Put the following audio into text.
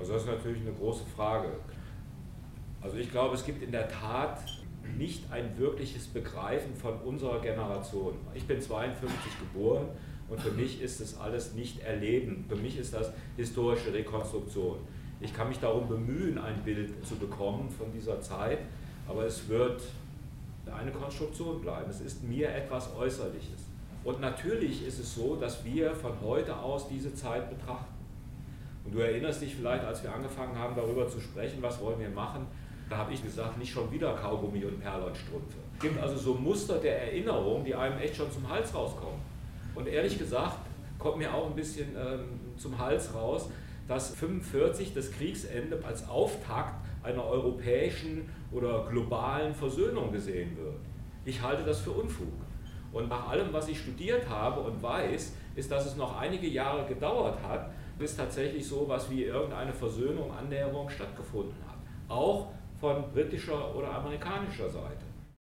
Also das ist natürlich eine große Frage. Also ich glaube, es gibt in der Tat nicht ein wirkliches Begreifen von unserer Generation. Ich bin 52 geboren und für mich ist das alles nicht erleben. Für mich ist das historische Rekonstruktion. Ich kann mich darum bemühen, ein Bild zu bekommen von dieser Zeit, aber es wird eine Konstruktion bleiben. Es ist mir etwas Äußerliches. Und natürlich ist es so, dass wir von heute aus diese Zeit betrachten. Und du erinnerst dich vielleicht, als wir angefangen haben, darüber zu sprechen, was wollen wir machen, da habe ich gesagt, nicht schon wieder Kaugummi und Perlenstrümpfe. Es gibt also so Muster der Erinnerung, die einem echt schon zum Hals rauskommen. Und ehrlich gesagt, kommt mir auch ein bisschen zum Hals raus, dass 1945 das Kriegsende als Auftakt einer europäischen oder globalen Versöhnung gesehen wird. Ich halte das für Unfug. Und nach allem, was ich studiert habe und weiß, ist, dass es noch einige Jahre gedauert hat, bis tatsächlich so etwas wie irgendeine Versöhnung, Annäherung stattgefunden hat. Auch von britischer oder amerikanischer Seite.